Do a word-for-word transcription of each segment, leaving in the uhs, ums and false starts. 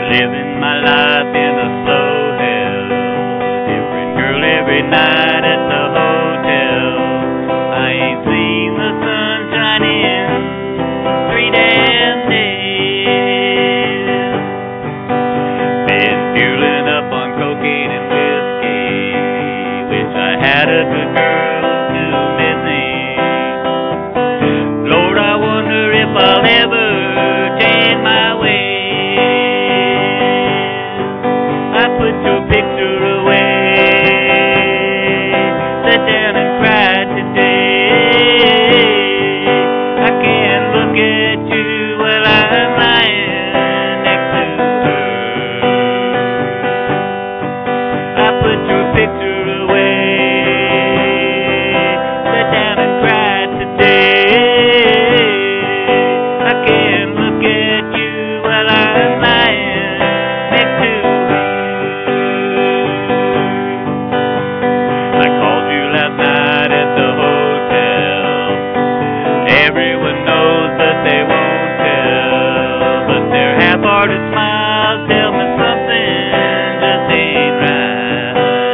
Living my life in a slow hell. Different girl every night at the hotel. I ain't seen the sun shining three damn days. Been fueling up on cocaine and whiskey. Wish I had a good girl to miss me. Lord, I wonder if I'll ever change my ways. I put your picture away, sat down and cried today. I can't look at you while I'm lying next to her. I put your picture away, sat down and cried today. I can't look at you while I'm lying next to her. I called you last night at the hotel. Everyone knows but they won't tell. But their half-hearted smiles tell me something just ain't right.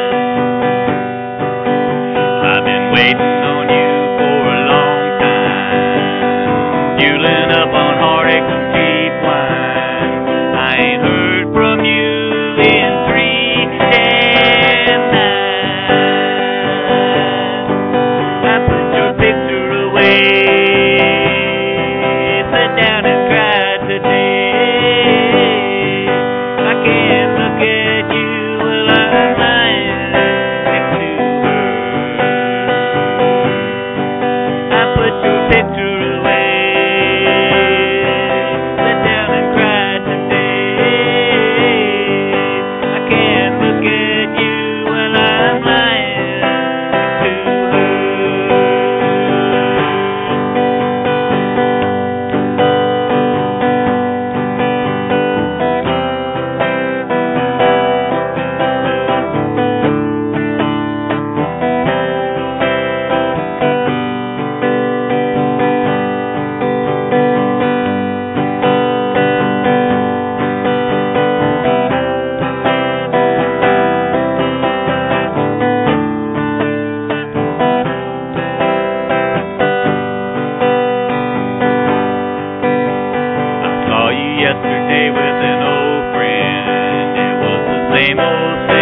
I've been waiting on you for a long time, fueling up on heartache and cheap wine. I ain't heard from you in three damn nights. I put your picture away, sat down and cried today. I can't look at you while I'm lying next to her. I put your picture away, sat down and cried today. I can't look at you while I'm lying next to her. I saw you yesterday with an old friend. It was the same old